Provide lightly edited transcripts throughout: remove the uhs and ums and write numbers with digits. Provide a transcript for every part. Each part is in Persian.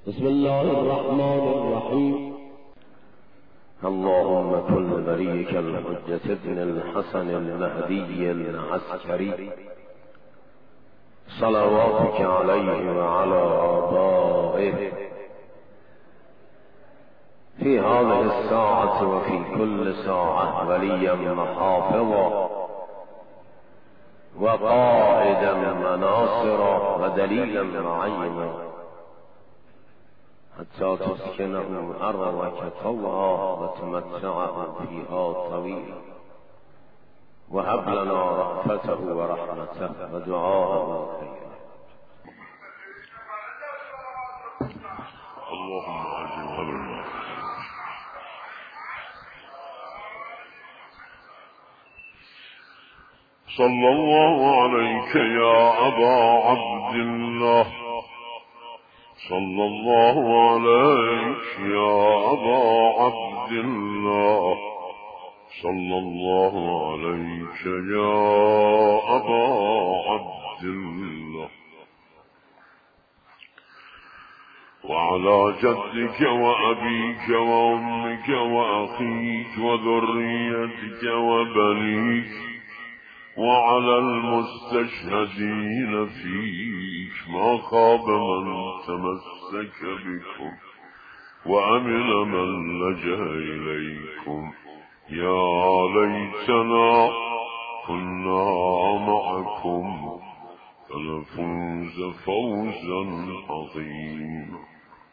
بسم الله الرحمن الرحيم. اللهم كن وليك الحجة ابن الحسن المهدي العسكري صلواتك عليه وعلى آبائه في هذه الساعة وفي كل ساعة وليا محافظا وقائدا مناصرا ودليلا معينا حتى تسكنه أرضك طوعا وتمتعه فيها طويلا، وهب لنا رأفته ورحمته ودعاءه خيرا. اللهم أجمل صلى الله عليك يا أبا عبد الله، صلى الله عليك يا أبا عبد الله، صلى الله عليك يا أبا عبد الله، وعلى جدك وأبيك وأمك وأخيك وذريتك وبنيك وعلى المستشهدين فيك ما خاب من تمسك بكم وأمن من لجأ إليكم. يا ليتنا كنا معكم فنفوز فوزا عظيما.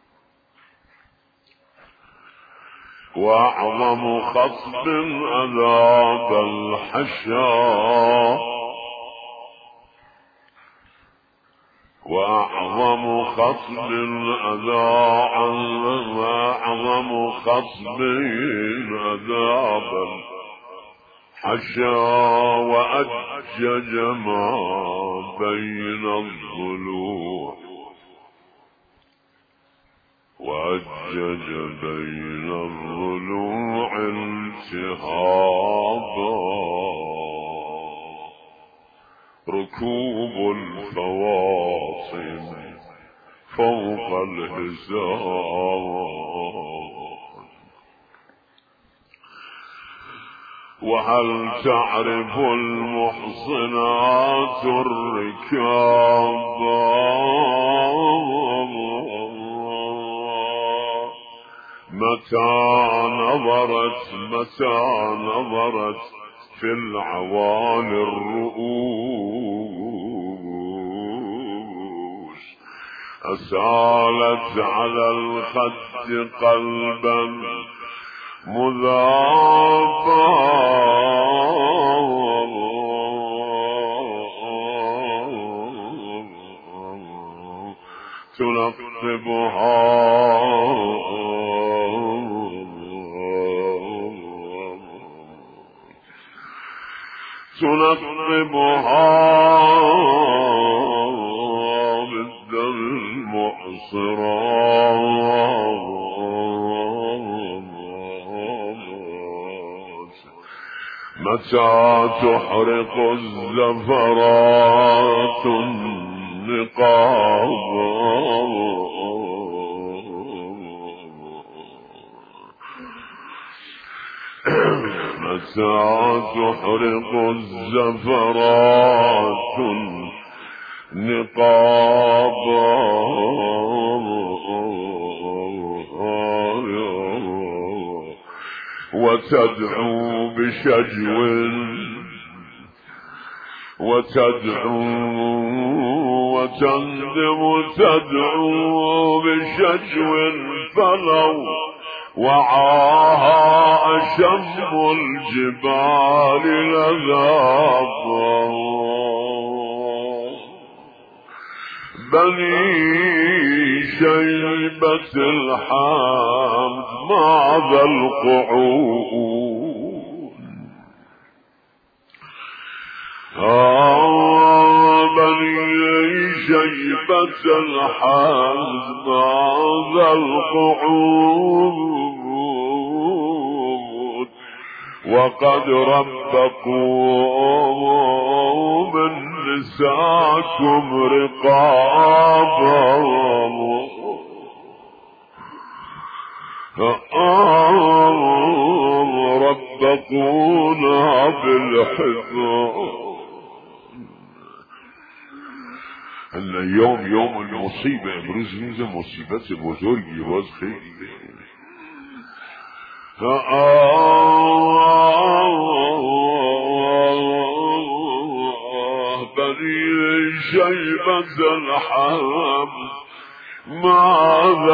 وأعظم خصب عذاب الحشا، وأعظم خصب وأعظم خصب عذاب الحشا، وأجج ما بين الضلوع، وأجج بين الضلوع التهابا، ركوب الفواصل فوق الهزار. وهل تعرف المحصنات الركابا متى نظرت في العوالي الرؤوس، أسالت على الخد قلبا مذابا، تنقبها بالدم المعصرات، متى تحرق الزفرات النقاب، متى تحرق الزفرات النقاب، وتدعو بشجو وتندم تدعو بشجو، فلو وعاها أشم الجبال لذابا. بني شيبة الحمد ماذا القعود، بني شيبة الحمد ماذا القعود، وقد ربكم من نساكم رقابا، ربقونا بالحضان. اليوم يوم المصيبة امروز میزه مصیبت بزرگی باز خیلی بني شيبة الحمد مع ذا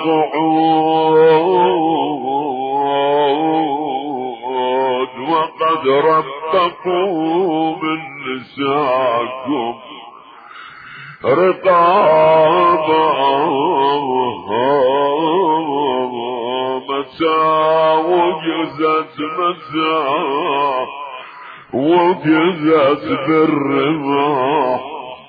القعود وقد ربقوا من نساكم رقابا متى وجزت بالرماح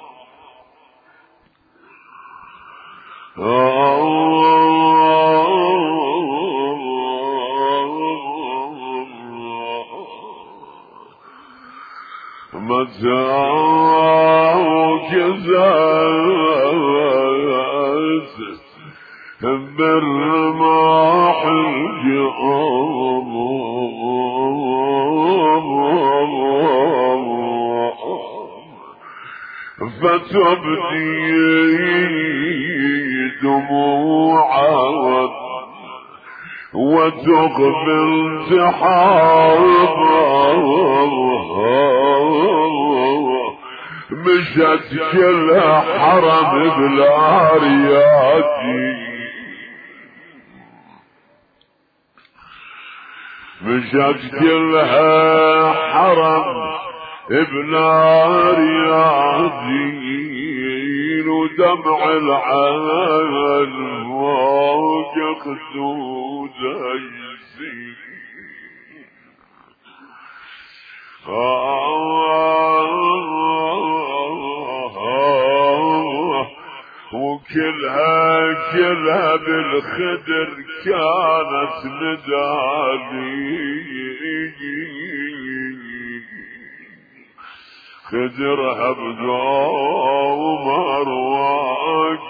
متى وجزت بالرماح فتبدي دموعا وتقبل تحاربها مشت كلها حرم بالعرياتي مشت كلها حرم بنار يعدين ودمع العين واجق خدود يزيد وكلها بالخدر كانت ندالي خدرها بدوم أرواك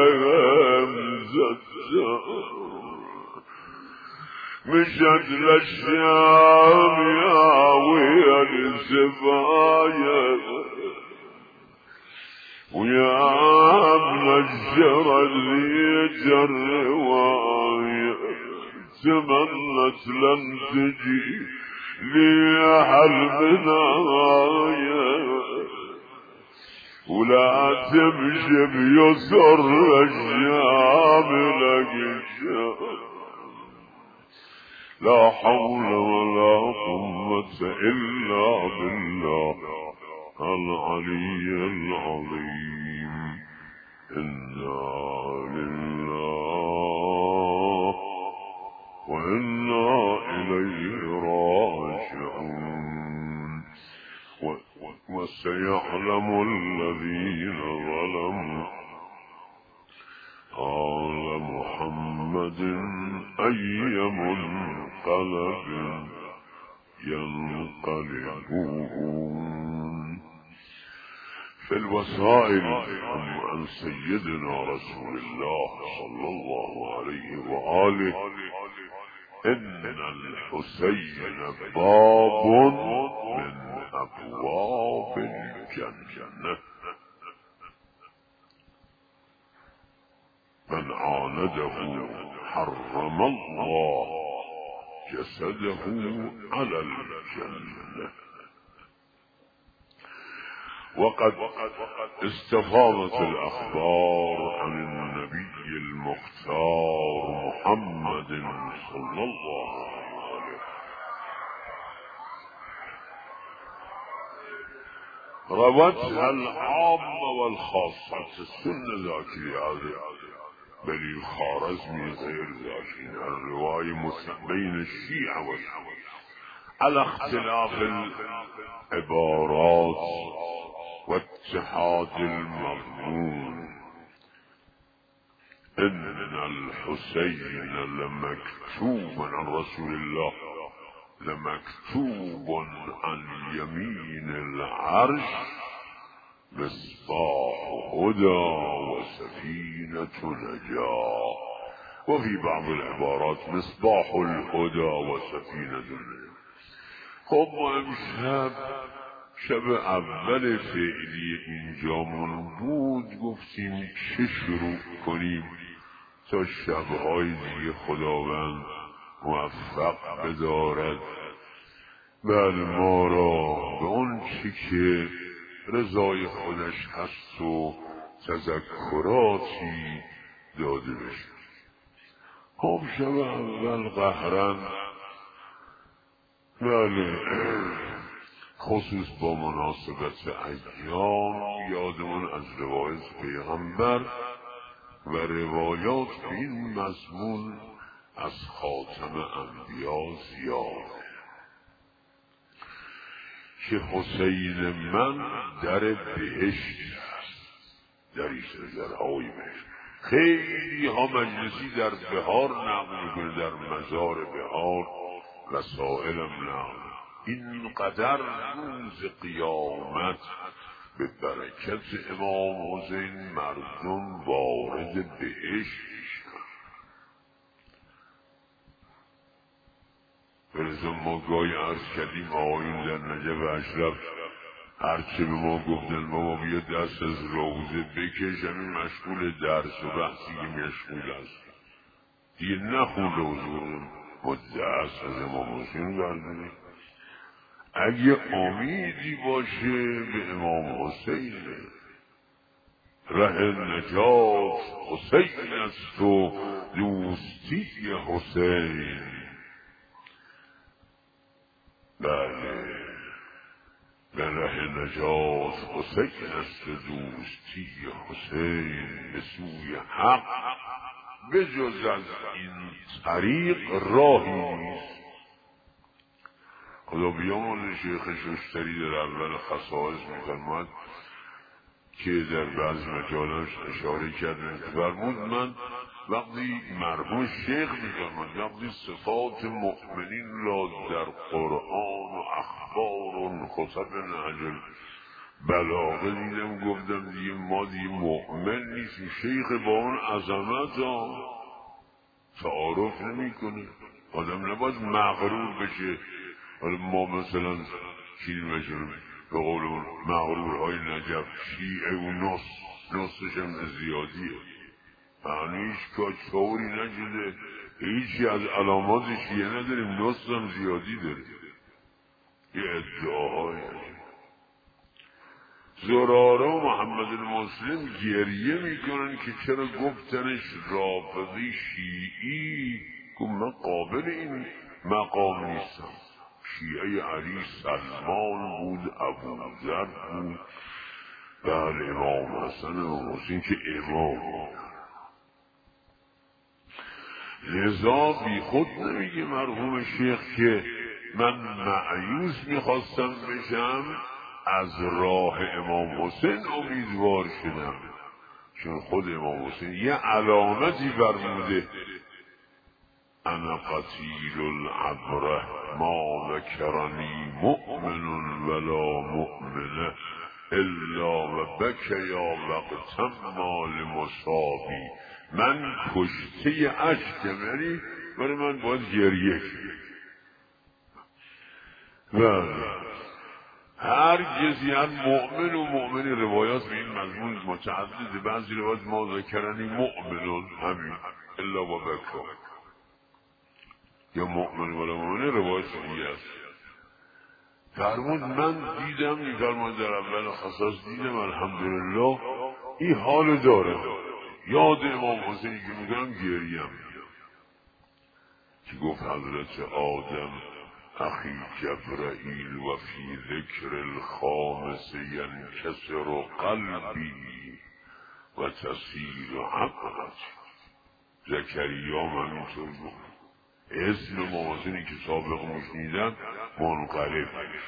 مشت للشام يا ويل سفايا ويا منجر اللي جروايا تمنت لن تجي لي هالبنايا ولا تمشي بيسر الشام لك لا حول ولا قوة إلا بالله العلي العظيم. إنا لله وإنا إليه راجعون. وسيعلم الذين ظلموا قال محمد أي منقلب ينقلبون. في الوسائل عن سيدنا رسول الله صلى الله عليه وآله إن الحسين باب من أبواب الجنة من عانده حرم الله جسده على الجنة. وقد استفاضت الأخبار عن النبي المختار محمد صلى الله عليه وسلم روتها العامة والخاصة السنة ذاكرة بل الخارزمي غير ذاكرين الرواية بين الشيعة والسنة على اختلاف العبارات واتحاد المضمون. إن الحسين لمكتوب عن رسول الله لمكتوب عن يمين العرش مصباح هدى وسفينة نجاة و فی بعض العبارات مصباح الهدى و سفینة النجاة. خب ما امشب شب اول فعلی اینجامون بود، گفتیم چه شروع کنیم تا شبهای دیگه خداوند موفق بدارد بله ما را به اون چی که رضای خودش هست و تذکراتی داده بشه. خب شب اول قهرن بله خصوص با مناسبت ایام یادمون از روایت پیغمبر و روایات به این مضمون از خاتم انبیا زیاده که حسین من در بهشت است، دریست درهای بهشت. خیلی ها مجلسی در بهار نقل میکنه، در مزار بهار وسائلم نقل. اینقدر روز قیامت به برکت امام حسین مردم وارد بهشت میشن. ولذا ما گاهی عرض کردیم آقایون در نجف اشرف هرچه به ما گفتن بابا بیا دست از روزه بکش، همین مشغول درس و بحثی که مشغول است دیگه نخون روزه، با دست از امام حسین برداریم. اگه امیدی باشه به امام حسین، ره نجات حسین است و دوستی حسین. بله به ره نجات حسین است و دوستی حسین، به سوی حق بجز از این طریق راهی نیست. خدا بیامرزه شیخ ششتری در اول خصائص میفرماد که در بعض مجالش اشاره کردن، فرمود من وقتی مرحوم شیخ میفرماد وقتی صفات مؤمنین را در قرآن و اخبار و خطب نهج بلاغه دیدم، گفتم دیگه ما دیگه مؤمن نیستیم. شیخ با اون عظمت ها تعارف نمیکنه، آدم نباید مغرور بشه. حالا ما مثلا چیزی بشیم به قول اون مغرورهای نجف شیعه و نصش هم زیادیه، معنی هیچ کاچوری نشده، هیچی از علامات شیعه نداریم، نص هم زیادی داریم. یه ادعاهای زراره و محمد المسلم گریه میکنن که چرا گفتنش رافضی شیعی، که من قابل این مقام نیستم. شیعه علی سلمان بود، ابوذر بود، بله امام حسن و حسین که امام بود. لذا بی خود نمیگه مرحوم شیخ که من مأیوس میخواستم بشم، از راه امام حسین امیدوار شدم، چون خود امام حسین یه علامتی فرموده انا قتیل العبره ما ذکرنی مؤمن ولا مؤمنه الا و بکیا وقتم مال مصابی. من کشته عشقم، یعنی برای من باید گریه و هر کسی هر مؤمن و مؤمنی روایات به این مضمون متعدده. بعضی روایات ما ذکرنی مؤمنون همین الا و بکا، یا مؤمن ولا مؤمنه روایت دیگه است. فرمود من دیدم، این فرمود در اول خصاص دیدم الحمدلله این حال داره، یاد امام حسین که میکنم گریم که گفت حضرت آدم اخی جبرائیل و فی ذکر الخامس ینکسر قلبی و تسیر حقت. زکریا همینطور گفت اسم موازنی که سابق میشنیدم منقلب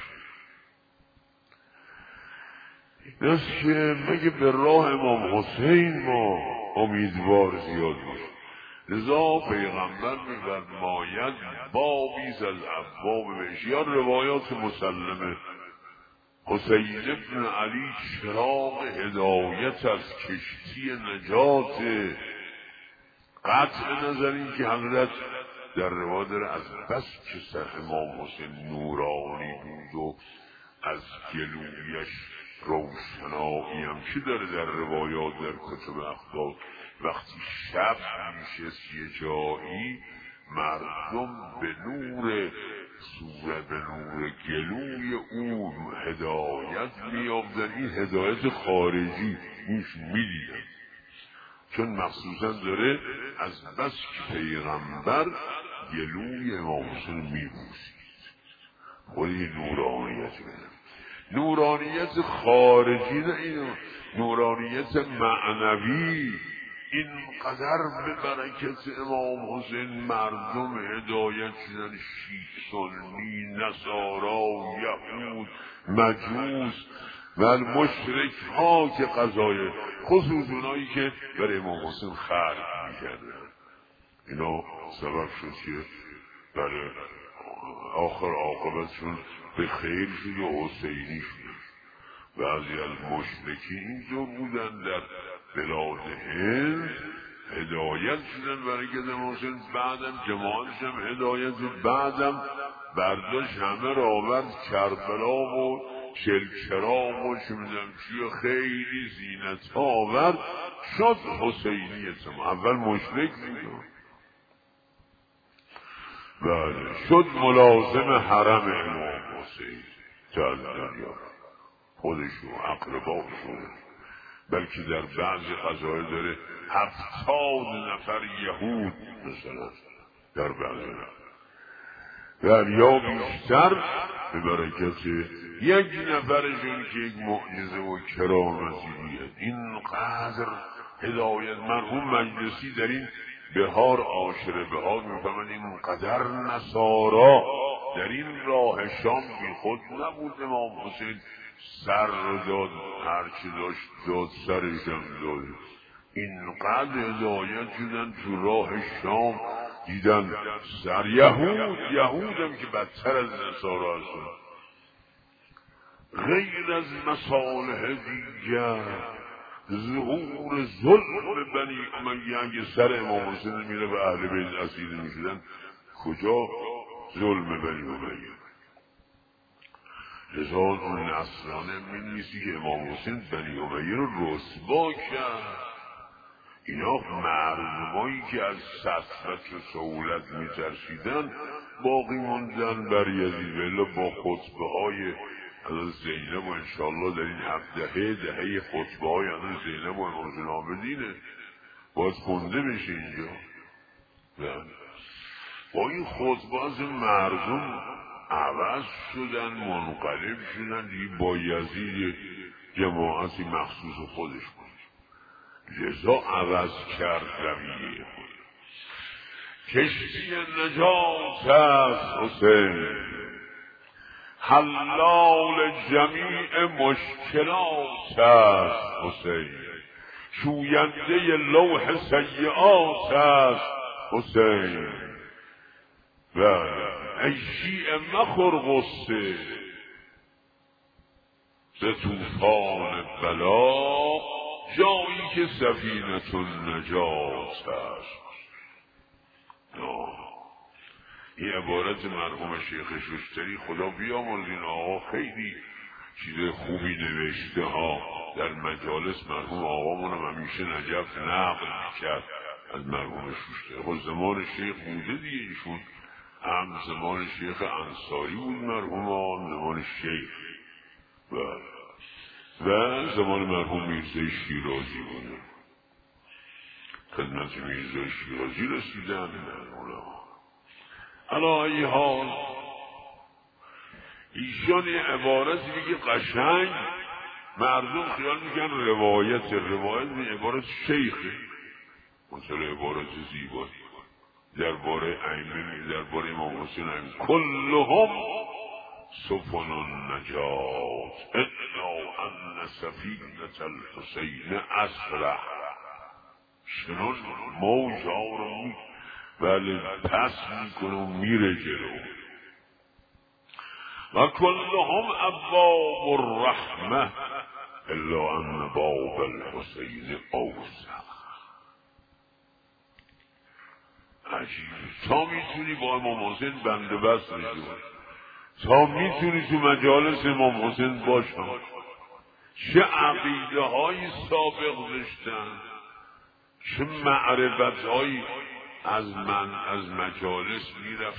دست که مگه به راه امام حسین ما امیدوار زیاد میشه. لذا پیغمبر میفرماید بابیز از ابواب بهشت، یا روایات مسلمه حسین ابن علی چراغ هدایت از کشتی نجات قطع نظر این که حضرت در روایت داره از بس که سر امام حسین نورانی بود و از گلویش روشنایی هم که داره در روایات در کتب اخبار وقتی شب میشست یه جایی مردم به نور صورت به نور گلوی اون هدایت می‌یافتن. این هدایت خارجی اینش میدیدن، چون مخصوصا داره از بس که پیغمبر گلوی امام حسین میبوسید. خودی نورانیت بینم، نورانیت خارجی نه، این نورانیت معنوی. اینقدر به برکت امام حسین مردم هدایت شدن، شیعه، سنی، نصارا، یهود، مجوس و مشرک ها که قضای خصوص اونایی که برای امام حسین خرج میکردن، اینا سبب شد که برای آخر عاقبتشون به خیر شد و حسینی شد. بعضی از مشرکین اینجور بودن در بلاد هند هدایت شدن برای که امام حسین، بعدم جماعتش هم هدایت شد، بعدم برداشت همه را آورد کربلا و چلچراغ و شمیدم چیه خیلی زینت ها آورد، شد حسینیت. اول مشرک بود، بله شد ملازم حرم امام حسین تا از دنیا خودشو اقرباشو. بلکه در بعضی قضایای داره 70 نفر یهود مثلا در بعضی در یا بیشتر به برکت یک نفرشون که یک معجزه و کرامتی بیاد. اینقدر هدایت. مرحوم مجلسی در این بهار عاشر بهار میفهمن اینقدر نصارا در این راه شام بی خود نبود. امام حسین سر داد، هرچی داشت داد، سرشم داد. اینقدر هدایت شدن تو راه شام، دیدن سر یهودم که بدتر از نصارا هستن، غیر از مصالح دیگر ظهور ظلم بنی امیه. اگه سر امام حسین میره و اهل بیت اسیر میشدن، کجا ظلم بنی امیه؟ لذا اون نصرانه می‌نویسی که امام حسین بنی امیه رو رسوا کرد. اینا مردمایی که از سطرت و سهولت میترسیدن باقی موندن بر یزید. ولی با خطبه های از زینب و انشاءالله در این دهه خطبه های از زینب و امام حسین عابدینه باید خونده بشه اینجا. با این خطبه از مردم عوض شدن، منقلب شدن، با یزید جماعتی مخصوص خودش بود. لذا عوض کرد رویه خود. کشتی نجات است حسین، حلال جمیع مشکلات است حسین، شوینده لوح سیئات است حسین. و ای شیعه مخور غصه به طوفان بلا، جایی که سفینه النجات است. این عبارت مرحوم شیخ شوستری، خدا بیامرز این آقا خیلی چیز خوبی نوشته ها در مجالس. مرحوم آقامون همیشه نجف نقل میکرد از مرحوم شوستری. خود زمان شیخ بوده دیگه، ایشون هم زمان شیخ انصاری بود مرحوم، هم زمان شیخ و زمان مرحوم میرزای شیرازی بود. خدمت میرزای شیرازی رسیدن علا ای حال. ایشان یه عبارتی میگه قشنگ، مردم خیال میگن روایت این عبارت شیخه، مثل عبارت زیبایی درباره ائمه، درباره امام حسین ائمه، کلهم سفن النجات الا ان سفینة الحسین اسرع. چنان موجا رو بله پس میکنه و میره جلو. و کلهم ابواب الرحمه الا ان باب الحسین اوسع. عجیب تا میتونی با امام حسین بنده بست بشی، تا میتونی تو مجالس امام حسین باشی، چه عقیده هایی سابق داشتن، چه معرفت هایی از مجالس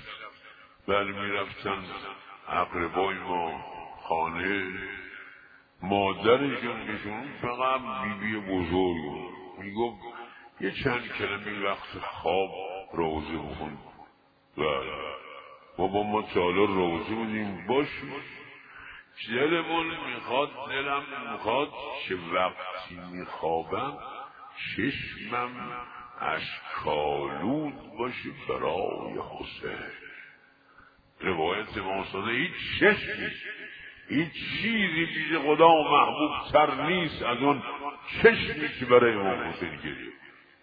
میرفتن اقربای ما خانه، مادرشون بهشون فقط بیبی بزرگ میگفت یه چند کلمه وقت خواب روزه بخون، ما با ما چالا روزه بودیم باشیم، دلم میخواد که وقتی میخوابم چشمم اشکالود باشه برای حسین. روایت ماستاده هیچ چیزی پیش خدا محبوب تر نیست از اون چشمی که برای امام حسین گریه.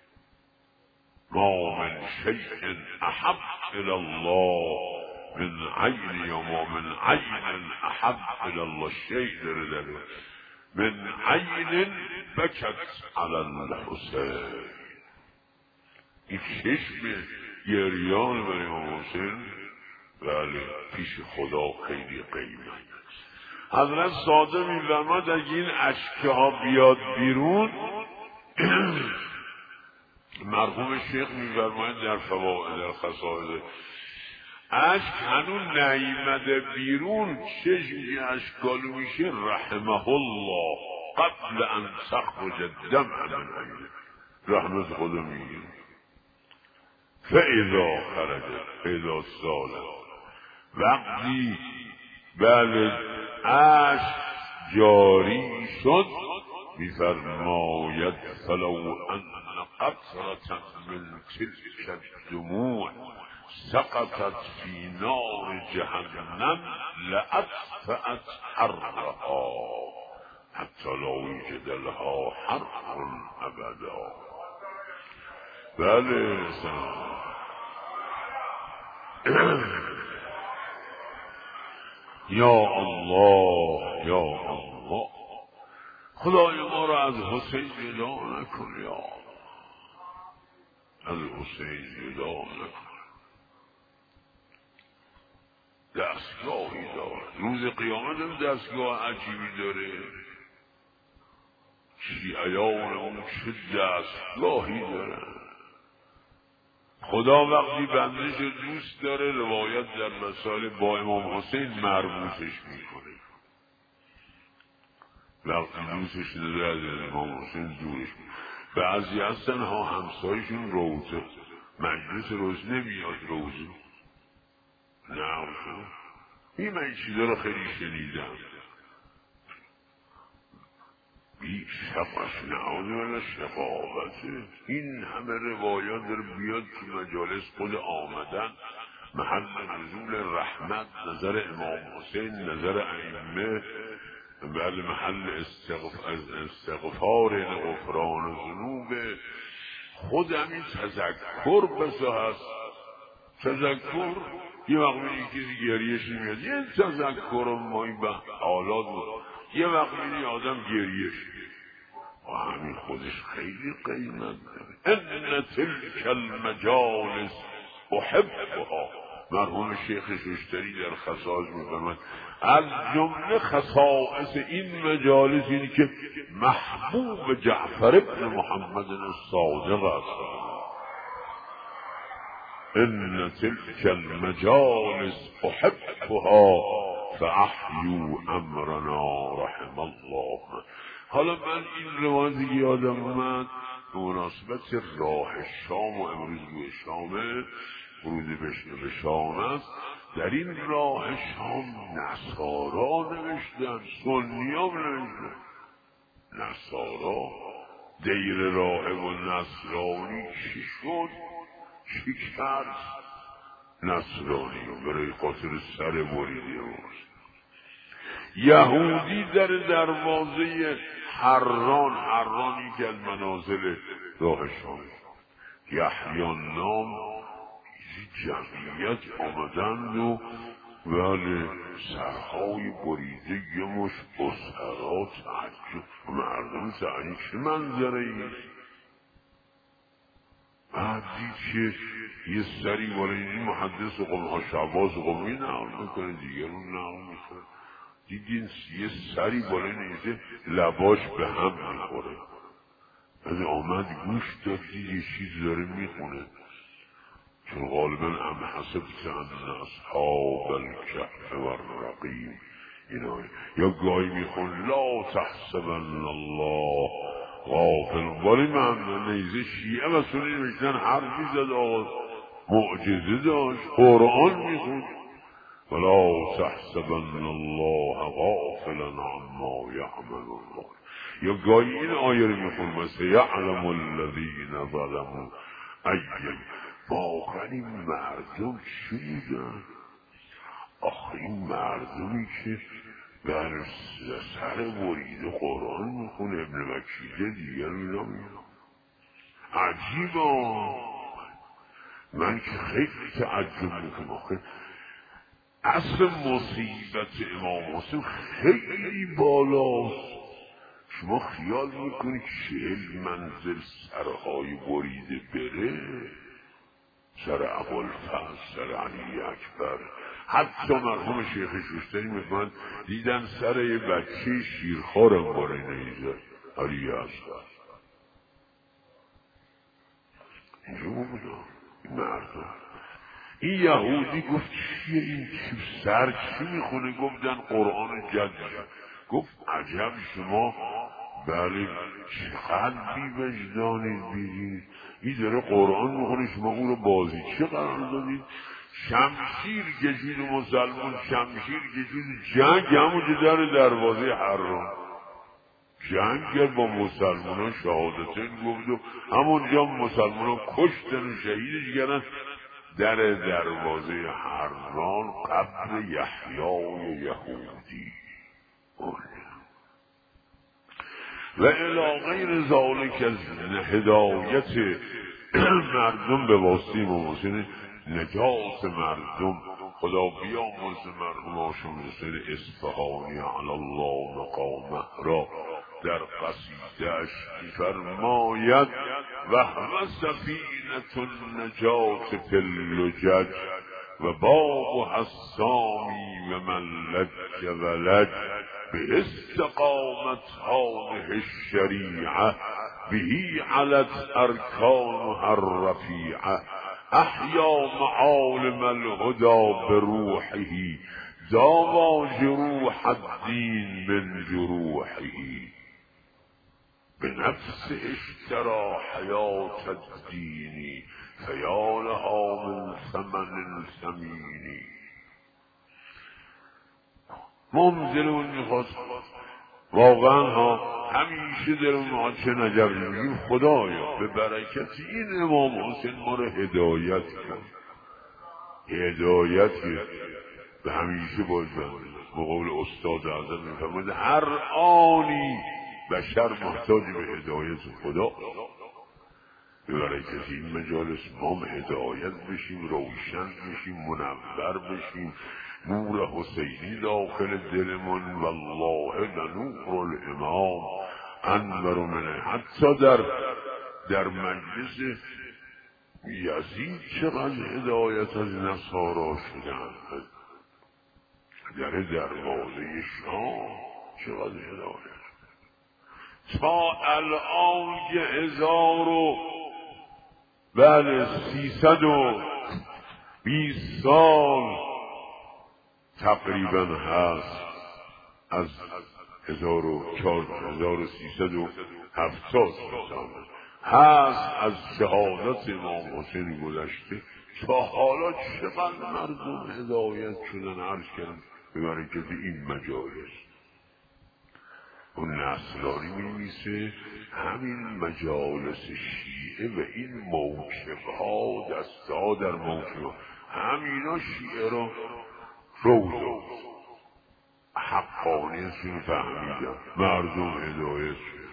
ما من شیء احب الی الله من عین یا ما من عین احب الی الله شیء داره من عین بکت علی الحسین. این چشم گریان برای امام حسین بله پیش خدا خیلی قیمت. حضرت صادق می‌فرماید اگه این اشکه ها بیاد بیرون، مرحوم شیخ می‌فرماید در فوائد الخصائص، اشک هنوز نیامده بیرون، چشمی اشکالو میشه رحمه الله قبل ان تخرج دمع من عینه، رحمت خدا میگه فاذا خرجت اذا سالت، وقتی بله اشک جاری شد میفرماید فلو ان قطرة من تلك الدموع سقطت في نار جهنم لأطفأت حرها حتى لا يوجد لها حرق أبدا. بله یا الله یا الله، خدای ما را از حسین جدا نکن، یا از حسین جدا نکن. دستگاهی داره، روز قیامت هم دستگاه عجیبی داره، شیعیان اون چه دستگاهی دارن. خدا وقتی بندش دوست داره، روایت در مسائل با امام حسین مربوطش میکنه، وقتی دوستش داره از امام حسین دورش میکنه. بعضی هستن ها همسایشون روزه، مجلس روز نمیاد روزه، نه این من چیزا رو خیلی شنیدم، بی شقاش نعوذ بالله شقاوته. این همه روایات در بیاد که مجالس خود آمدن محل نزول رحمت، نظر امام حسین، نظر ائمه، بله محل استغفار غفران ذنوب. خود همین تذکر بسه هست، تذکر یه وقت میدی کسی گریهش نمیاد، یه تذکر مایی به حالات بود، یه وقت میدی آدم گریهش و همین خودش خیلی قیمت داره. ان تلک المجالس احبها، مرحوم شیخ ششتری در خصائص میفرماید از جمله خصائص این مجالس اینی که محبوب جعفر ابن محمد الصادق است. ان تلك المجالس احبها فاحیوا امرنا رحم الله. حالا من این روایتی یادم اومد به مناسبت راه شام و امروز روی شامه، ورود به شام است. در این راه شام نصارا نوشتن، سنی هم نوشتن. نصارا دیر راهب و نصرانی چی شد؟ چی کرد؟ نصرانی رو برای خاطر سر بریده بود. یهودی در دروازه حرانی که از منازل راه شام، یحیی نام جمعیت آمدند و بله سرهای بریده یه مش بسرا تعجب، مردم تعجب چه منظره ای؟ بعدی که یه سری برای این محدث و قومها شعباز قومی نقل میکنه، دیگرون نقل میکنه. دیدین یه سری برای نیزه لباش به هم میخوره، از آمد گوش داد یه چیز داره میخونه، چون غالبا ام حسبت ان اصحاب الکهف والرقیم اینا، یا گاهی میخون لا تحسبن الله غافل. ولی من نیزه شیعه و سنی میشتن حرفی زد، آقا معجزه داشت، قرآن میخون ولا تحسبن الله غافلا عما یعمل الله. یا گاهی این آیه رو میخون مثل یعلم الذین ظلموا ایم. واقعا این مردم چی بودن؟ آخه این مردمی که بر سر برید قرآن میخونه، ابن وکیله دیگر اینا میگن عجیبا. من که خیلی تعجب میکنم، آخه اصل مصیبت امام حسین خیلی بالاست. شما خیال میکنید 40 منزل سرهای بریده بره، سر ابوالفضل، سر علی اکبر، حتی مرحوم شیخ شوستری میگن دیدن سر یه بچه شیرخوارم باره نیزه علی اکبر. اینجا بودم این مردم. این یهودی گفت چیه این سر چی میخونه؟ گفتن قرآن جدید. گفت عجب شما بله چقدر بی وجدانید بیدید، این داره قرآن میخونه شما اون رو بازی چه قرار دادید؟ شمشیر کشید و مسلمان شمشیر کشید جنگ همونجا در دروازه حرام جنگ با مسلمان ها شهادتین گفت و همونجا مسلمان ها کشتن و شهیدش کردن در دروازه حرام قبر یحیای یهودی. و الی غیر ذالک از هدایت مردم به واسطه امام حسین، نجات مردم. خدا بیامرز مرحوم هاشم حسین اصفهانی علی الله مقامه را در قصیده‌اش فرماید و همه سفینة النجات فی اللجج و باب حسامی و من لج ولج به استقامت هذه الشریعه بهی علت ارکانها الرفیعه احیا معالم الهدى بروحه داوى جروح الدین من جروحه بنفسه اشترى حیات الدین فیا لها من ثمن ثمین. ممزلون میخواست واقعا ها همیشه دلون ما چه نجب میگیم خدایا به برکت این امام حسین ما رو هدایت کن. هدایتی به همیشه باید به قول استاد اعظم میفرماید هر آنی بشر محتاج به هدایت خدا. به برکت این مجالس ما هدایت بشیم، روشن بشیم، منور بشیم، نور حسینی داخل دلمون. والله لنور الامام انور منه. حتی در مجلس یزید چقدر هدایت از نصارا شدن، در دروازه شام چقدر هدایت. تا الان که 1320 سال تقریبا هست، از 1370 سال هست از شهادت امام حسین گذشته تا حالا چقدر مردم هدایت شدن. عرض کردم به برکت این مجالس. اون نصرانی می‌نویسه همین مجالس شیعه و این موکب‌ها دست‌ها در موکب‌ها همینا شیعه رو روزو حقانیتشون فهمیدن، مردم هدایت شد.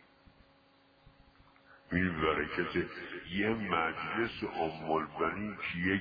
این برکت یه مجلس البنی که یک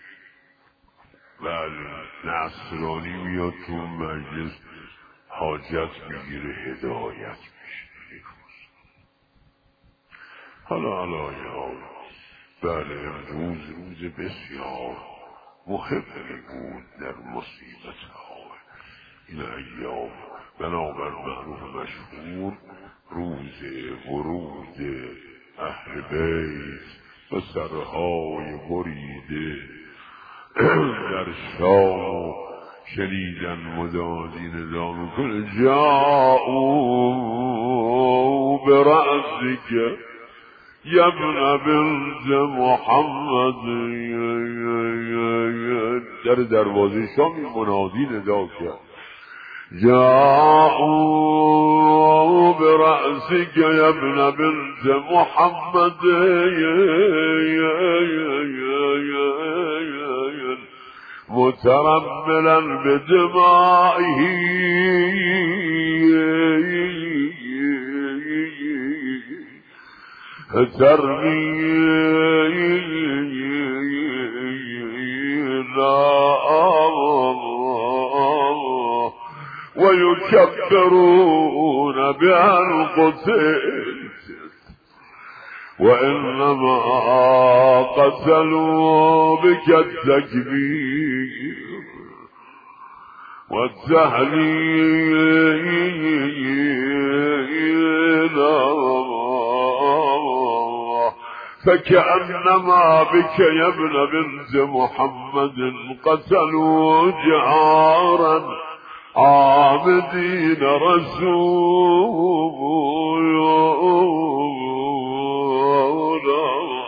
نصرانی میاد تو مجلس حاجت میگیره هدایت میشه. حالا بله امروز روز بسیار مهمی بود در مصیبت ها این ایام، بنابر معروف مشهور روز ورود اهل بیت و سرهای بریده در شام شنیدن منادین دام کن جاءوا برأسك یا ابن بنت محمد، در دروازه شام منادی ندا کرد جاءوا برأسك یا ابن بنت محمد مترملا بدمائه ترمينا ويكبرون بها القتل، وإنما قتلوا بك التكبير والتهليل، فكأنما بك يا ابن بنت محمد قتلوا جهارا عابدين رسولا،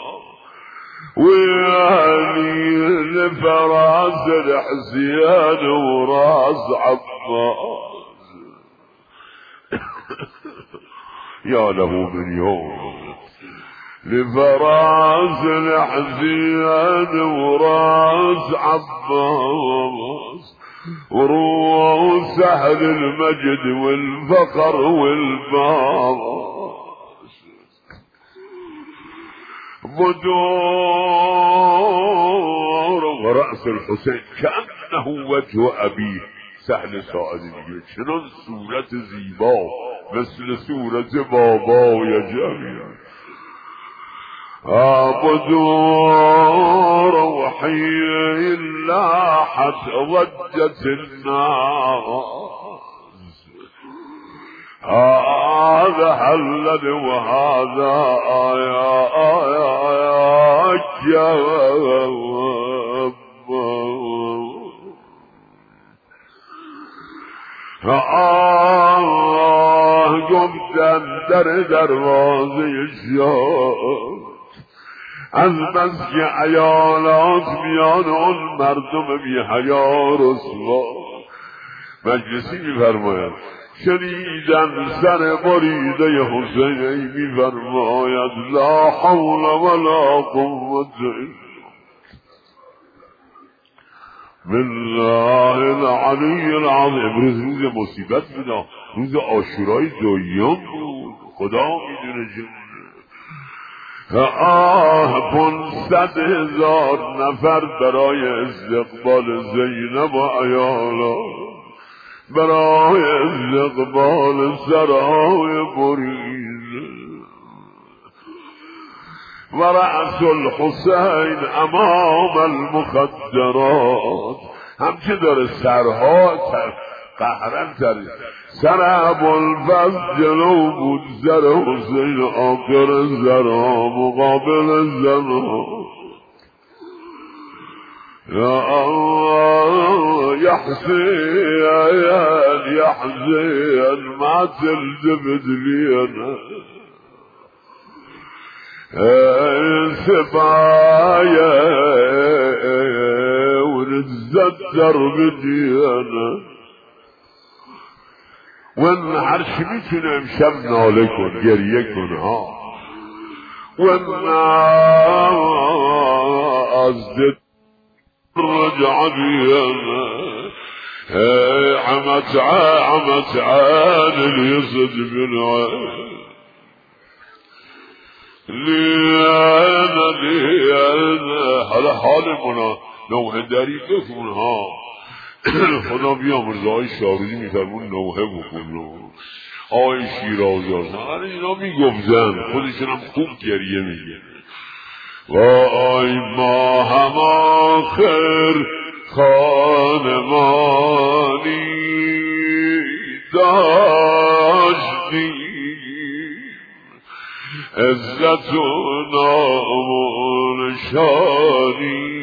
ويعني لفراس الحسين وراس عباس يا له من يوم لفراس الحسين وراس عباس وروس أهل المجد والفقر والباس، بدور ورأس الحسين كأنه وجه أبيه سهل ساعدي چنان صورت زیبا مثل صورت بابا یا جميع بدور وحي لاحت ضجت الناس، هذا هلل وهذا جواب، گفتن در دروازه شاه از بس که عیالات میان اون مردم بی حیا رسوا مجلسی میفرماید شنیدن سر بریده حسینی میفرماید لا حول ولا قوة بالله العلی العظیم. روز مصیبت بود، روز عاشورای دویم بود، خدا میدونه جمعه 500,000 نفر برای استقبال زینب و عیالا، برای استقبال سرای بریده و رأس الحسین امام المخدرات، همچه داره سرها قهرن ترید، سر ابوالفضل جلو بود، سر حسین آخر زرها مقابل زنها. یا الله یا حسین یا حسین ما تلتفت لي انا سبايا ونتذكر بدي انا والعرش میتونه امشب ناله کن، گریه کن ها، والناس رجع بينا عمت عان اليصد من عين لیانا حالا حالمونا نوحه داری بکن ها. خدا بیامرزه های شاروزی میفرمون نوحه بکن، آقای شیرازی ها اینا میگفتن، خودشون هم خوب گریه میگن. وای ما هم آخر خانمانی داشتیم، عزت و نام و نشانی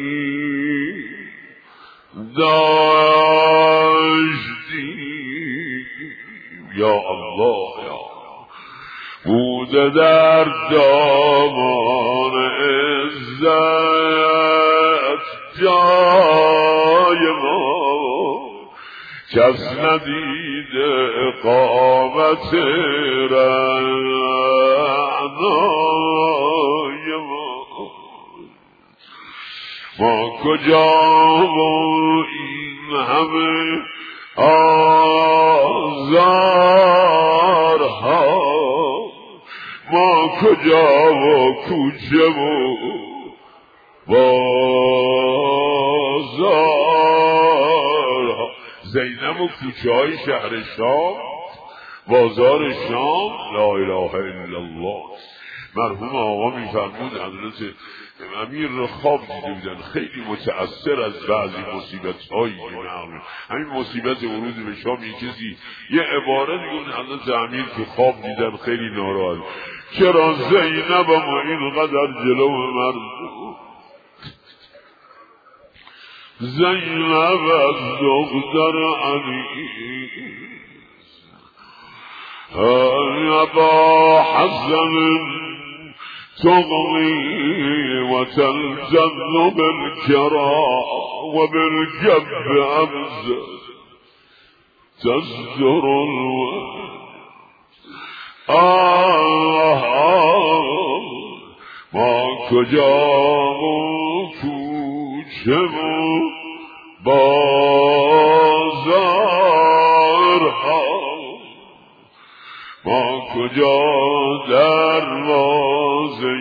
داشتیم. یا الله یا بوده در دامان عزت جای ما، کس ندیده اقامت رعنای ما کجا و این همه آزارها، ما کجا و کوچه و بازارها. زینب و کوچه های شهر شام، بازار شام. لا اله الا الله. مرحوم آقا میفرمود حضرت امیر رو خواب دیده بودن، خیلی متأثر از بعضی مصیبت هایی که همین مصیبت ورود به شام، یه کسی یه عبارت میگه حضرت امیر که خواب دیدن خیلی ناراحت، چرا زینب ما اینقدر جلو مرد، زینب از دختر علی ابا حسن تغني وتلجن بالكرى وبالجب أمزد تصدر ما کجا و کوچه و بازارها، ما کجا دروازه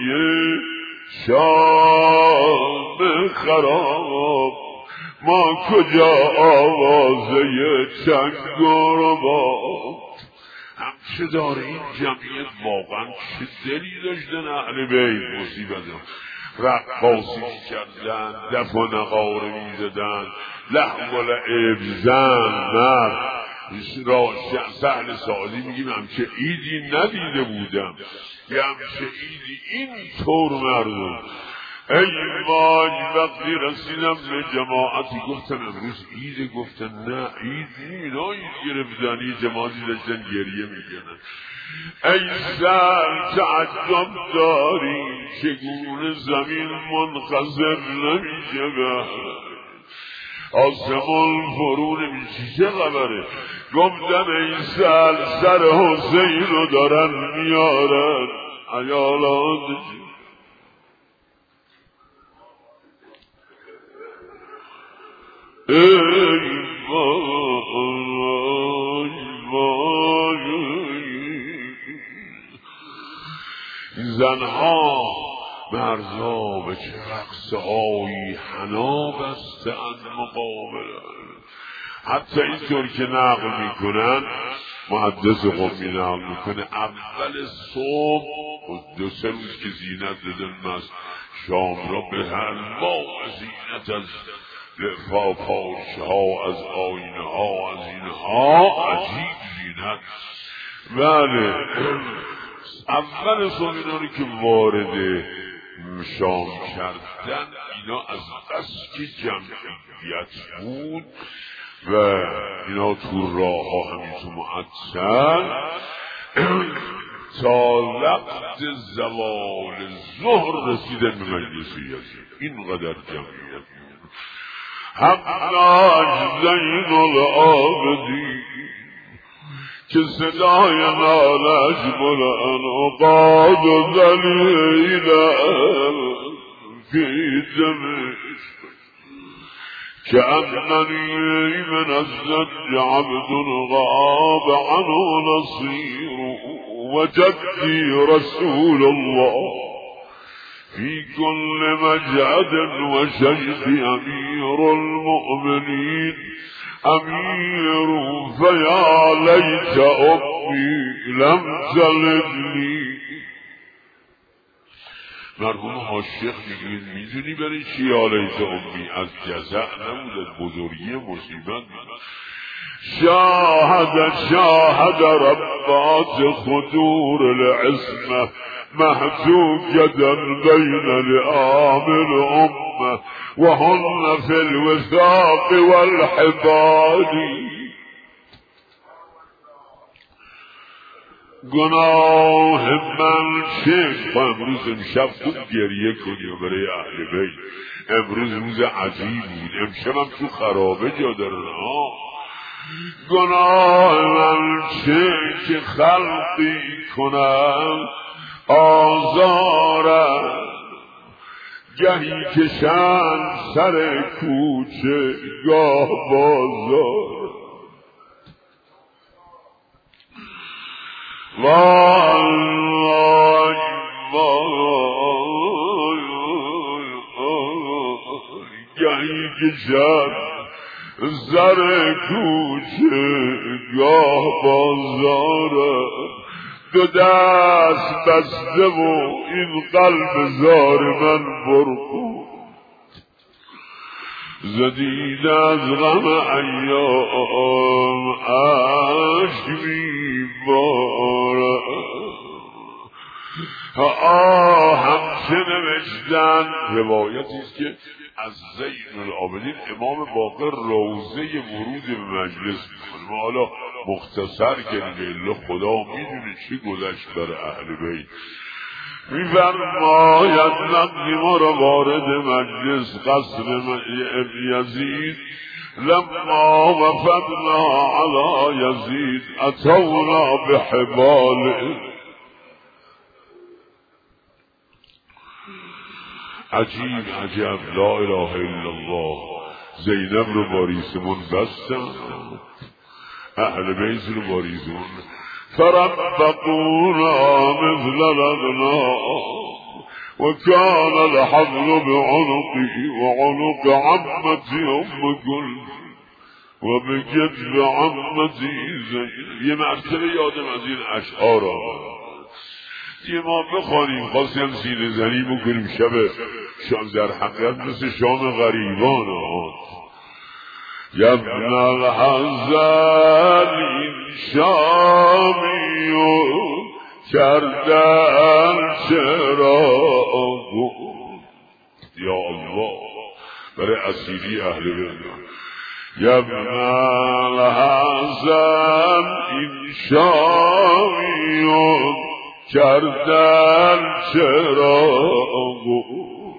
شام خراب، ما کجا آوازه چنگ و رباب. همچه داره این جمعیت واقعا چه دلی داشتن اهل بیت. مصیبت رقاصی کردن، دف و نقاره میزدن، لحو و لعب، زن مرد. سهل سعادی میگیم همچه عیدی ندیده بودم، یه همچه عیدی این طور مردم. ای وای وقتی رسیدم به جماعتی گفتن امروز عیده، گفتن نه عید اینا عید گرفتن، یه جماعتی داشتن گریه میکنن. ای سر تعجب داری چگونه زمین منخزر نمیشه به آسمان فرو نمیشه، چه خبره؟ گفتن ای سر حسین رو دارن میارن عیالات. ای وای زنها مرزا به چه رقصهایی حنا بستند مقابلن. حتی اینطور که نقل میکنن، محدث قومی نقل میکنه، اول صبح 2-3 روز که زینت دادن مست شام را به انواع زینت، از پارچه ها، از آینه ها، از اینها عجیب زینت. بله اول صبح اینا رو که وارد شام کردن، اینا از بس که جمعیت بود و اینا تو راه ها همینطور معطل تا وقت زوال ظهر رسیدن به مجلس یزید. اینقدر جمعیت بود. حقناش زین العابدین که صدای نالش بلند و قاد و ذلیلن فی دمشق که اننی من الزج عبد غاب عنه نصیر و جدی رسول الله فی کل مجعد و شیخ امیر المؤمنین امیر فیا لیت امی لم تلدنی. مرحوم عاشق میگوید میدونی برای چی آلیت امی از جزع نبود، بزرگی مصیبت. شاهد ربات خدور العصمة محجوجة بين لآم الأمة وهن في الوثاق والحبال. گناه من چه؟ امروز امشب خوب گریه کنی برای اهل بیت. امروز روز عجیب بود، امشبم تو خرابه جا داره. گناه من چه که خلقی کنم آزارم، گهی کشن سر کوچه گاه بازار. وای وای گهی کشن سر کوچه گاه بازار. دو دست بسته و این قلب زار من برخو زدید از غم ایام عشق میبارد. همچه نوشتن روایتی است که از زین العابدین امام باقر روضه ورود به مجلس میکنه. ما حالا مختصر کنیم، خدا میدونه چی گذشت بر اهل بیت. میفرماید وقتی ما را وارد مجلس قصر یزید، لما وفدنا علی یزید اتونا بحبال. عجیب عجب، لا اله الا الله. زینب رو با ریسمون بستن، اهل بیت رو با ریسمون فربقونا مثل لغنا وكان الحبل بعنقي وعنق عمتي ام كلثوم وبكتف عمتي زينب. یه مرتبه یادم از این اشعار آمد، یه ما بخوانیم، خواستیم سینه زنی بکنیم شب شام، در حقیقت مثل شام غریبان آمد. یبن الحزن این شامی و کردن چرا بود. یا الله، برای اسیری اهل بیت. یبن الحزن این شامی و کردن چرا بود.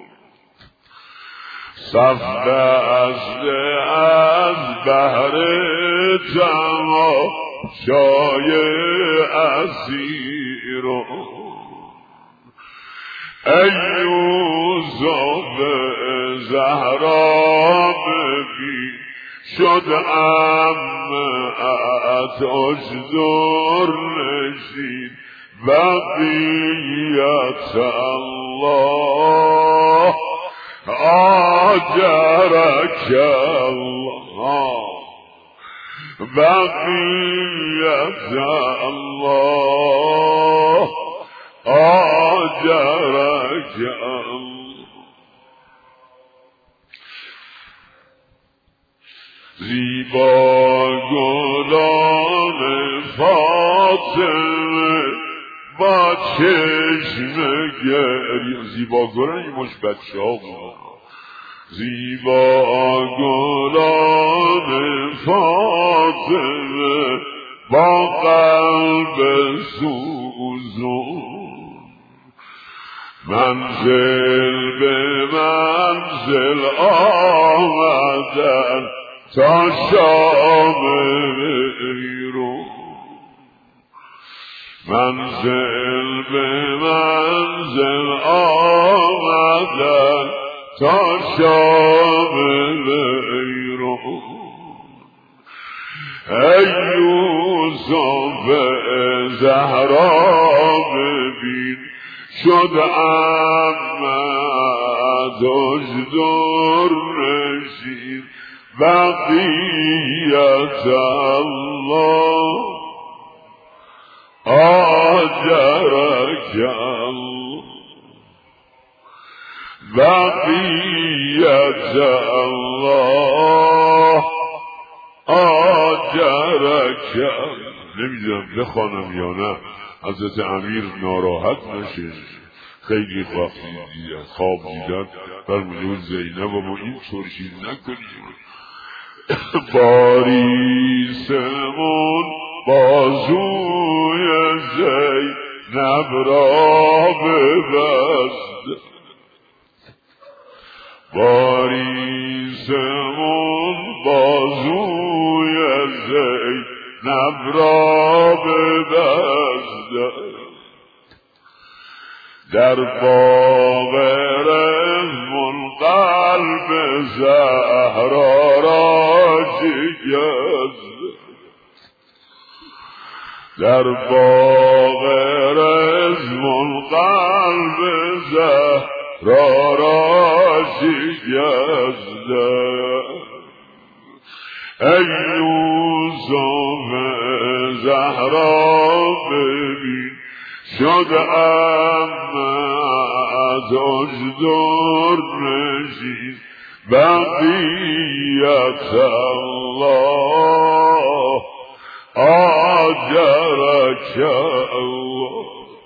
صف دسته از بهر تماشای اسیر. ای یوسف زهرا ببین شد عمت اشدر نشین بقیت الله آجرک الله بقیت الله آجرک الله. زیبا گلان فاطمه با چشم گریه. زیبا گلان این مش بچه ها بود. زیبا گلان فاطمه با قلب سوزون منزل به منزل آمدن تا شام بیرون. منزل به منزل آمدن تا شام بیرون. ای یوسف زهرا ببین شد عمت اشدر نشین بقیت الله آجرک الله. بقیت الله آجرک. نمیدونم بخوانم یا نه، حضرت امیر ناراحت نشه، خیلی وقتی خواب دیدن فرمودن زینب و ما این طور چیز نکنیم. باریسمون بازوی زینب را ببست، باریسمون بازوی زینب را ببست، در باغ رزم قلب زهرا را شکست، در باغ رزم قلب زهرا را شکست. ای یوسف زهرا ببین شدم از اجدر نشین، بقیت الله آجرک الله،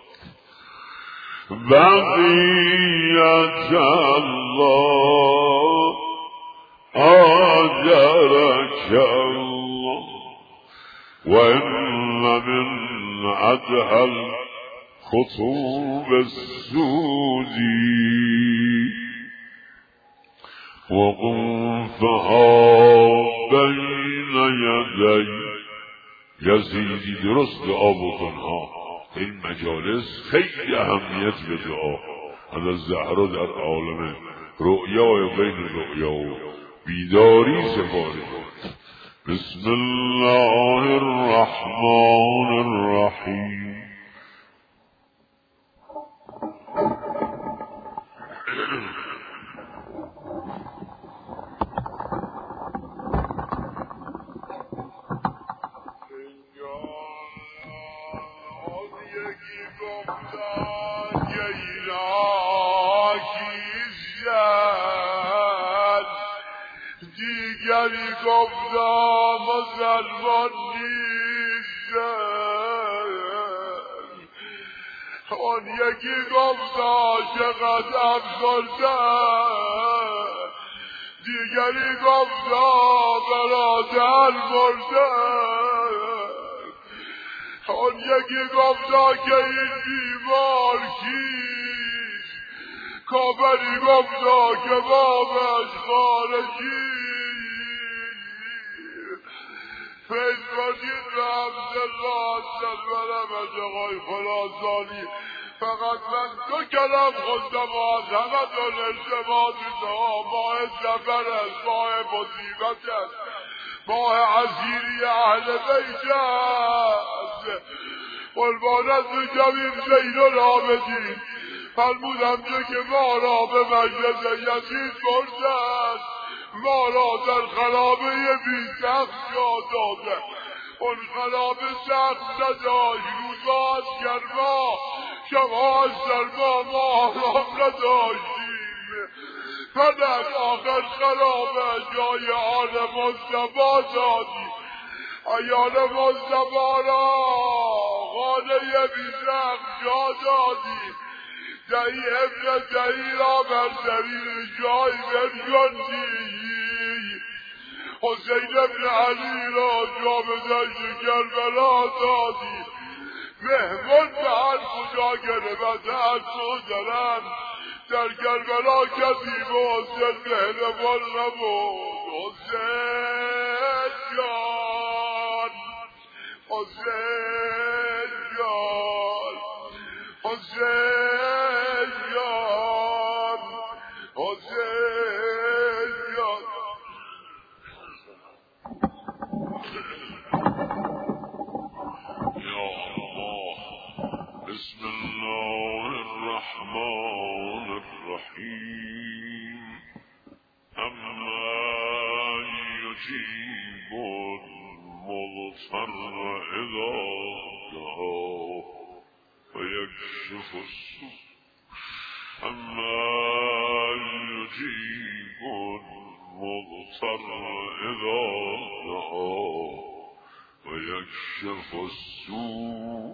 بقیت الله آجرک الله. وإن من أدهى خطوب السودي وقوفها بين يدي یزیدی. درست دعا بکنها، این مجالس خیلی اهمیت به دعا. از زهرا در عالم رؤیا و بین رؤیا و بیداری سپاری. بسم الله الرحمن الرحیم. دیگری گفتم مسلمان نیستم، آن یکی گفتا چقدر افسردم، دیگری گفتا برادر مردم، آن یکی گفتا که این بیمار کیست، کافری گفتا که بابش خارجی. فیض باشید به عبدالله سلورم از آقای خراسانی. فقط من دو کلم خوندم و از همه دون ارتباط دعا. ماه سفر است، ماه مصیبت است، ماه عزیری اهل بیت است. قربانت میشویم زین العابدین فرمودم که ما را به مجلس یزید بردند، ما را در خرابه بی سخت جا داده. اون خرابه سخت نداشت، روزا از گرما، شبها از سرما، ما آرام نداشتیم. فلک آخر خرابه جای آل مصطفی دادی، آیان مصطفی را خانه بی سخت جا دادی. دهی ابن دهی را بر سریر جای برگندی، حسین ابن علی را جا به دشت کربلا دادی. مهمون به هر کجا گرفت هر سو درن، در کربلا کسی به حسین مهربان نبود. حسین جان، حسین جان، حسین جان، حسین جان. یا الله. بسم الله الرحمن الرحیم. اما یجیب المضطر اذا دعاه ويكشف السوء، أما يجيب المضطر إذا دعاه ويكشف السوء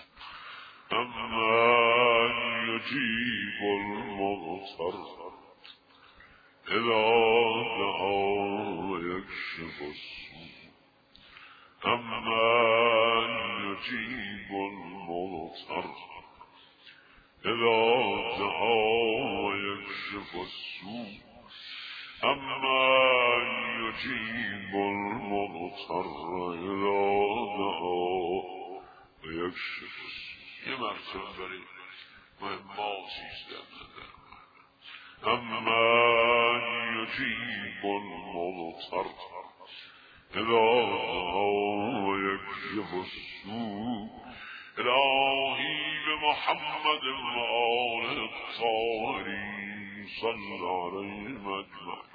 أمن يجيب المضطر إذا دعاه ويكشف السوء أمن يجيب المضطر إذا دعاه ويكشف السوء أمن يجيب المضطر إذا دعاه ويكشف السوء. یه مرتبه برای مهمات سیستم أمن يجيب المضطر إذا دعاه ويكشف السوء. إلهي بمحمد وآل الطاهرين صل عليهم أجمعين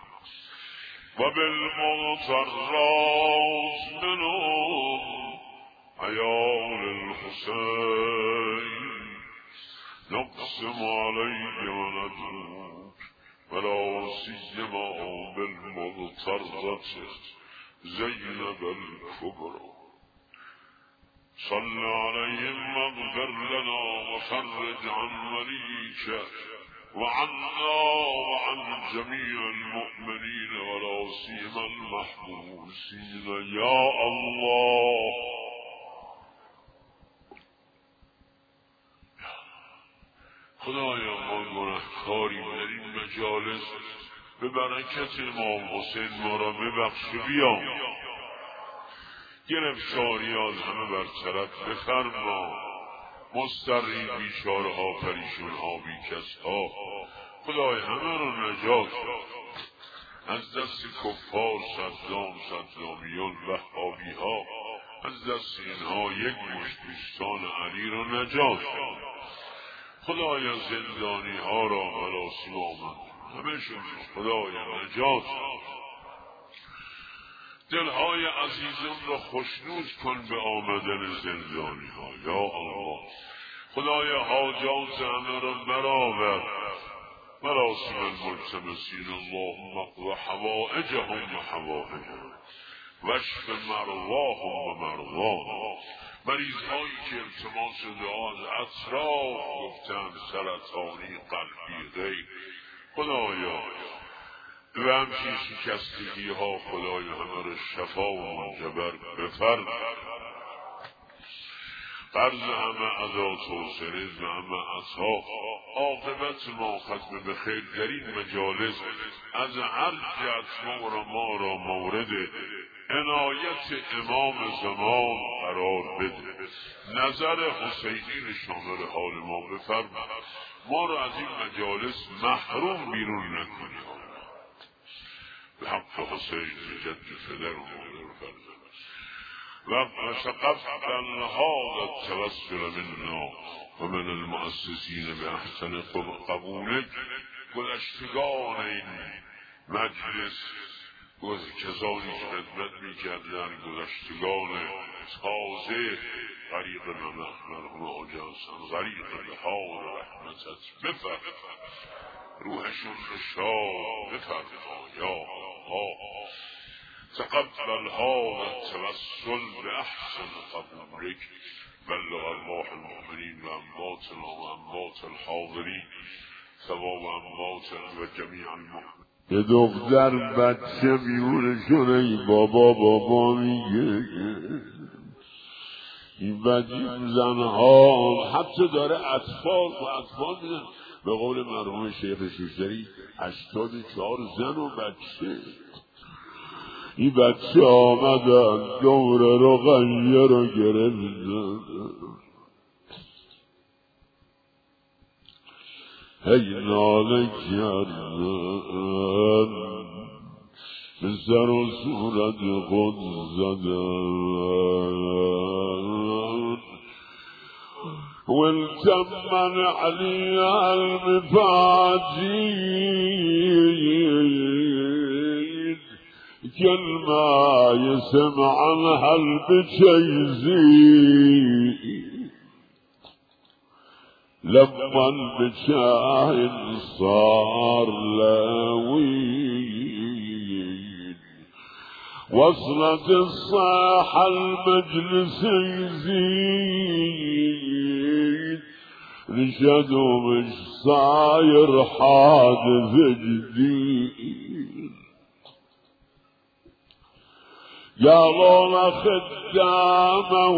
وبالمضطرات منهم عيال الحسين نقسم عليك وندعوك ولا سيما بالمضطرة زينب الكبرى. صل عليهم واغفر لنا وفرج عن وليك وعنا وعن جميع المؤمنين ولا سيما المحبوسين يا الله. خدایا ما گناهکاریم در این مجالس، به برکت امام حسین ما را ببخش و بیام. گرفتاریان همه برطرف بفرما، مضطرین بیچاره‌ها پریشون‌ها بیکس‌ها خدای همه را نجات از دست کفار صدامیان وهابی‌ها، از دست اینها یک مشت دوستان علی را نجات خدای زندانی‌ها را مراسم آمد همه‌شون خدای نجات. دلهای عزیزم را خوشنود کن به آمدن زندانی ها یا الله. خدای حاجات همه را برآور. مراسم الملتمسین اللهم اقض حوائجهم و حوائجهم واشف مرضاهم و مرضانا. مریضهایی که التماس دعا از اطراف گفتن، سرطانی، قلبی، غیر، خدایا و همچین شکستگی ها خدای همه را شفا و منجبر بفرما. قرض همه عزا توسرز و همه عطا عاقبت ما ختم به خیر در این مجالس از هر جهت ما را مورد عنایت امام زمان قرار بده. نظر حسینی شامل حال ما بفرما. ما را از این مجالس محروم بیرون نکنی به حق حسین جد پدر و مادر فرزند و تقبل هذا التوسل منا و من المؤسسین به احسن قبولک. گذشتگان این مجلس کسانی که خدمت میکردن، گذشتگان تازه غریق مرحوم آقا حسن غریق بهار رحمتت بفرما، روحشون رو شاد بفرما یا الله. تقبل هذا التوسل بأحسن قبولك. بلغ ارواح المؤمنین و انباتنا و انبات الحاضرین ثواب انباتنا و جمیع المؤمنین. یه دختر بچه میونه شده ای بابا میگه این وجیب زنها حتی داره اطفال میدن. به قول مرحوم شیخ شوشتری 84 زن و بچه. این بچه آمدن دور رقیه رو گرفتن، هی ناله کردن، به سر و صورت خود زدن. والتمن علي المفاتيح كلمة يسمع عنها البشيزي لما المشاهد صار لوين وصلت الصاحة المجلس يزيد رشدوا مش صاير حادث جديد قالوا خدامة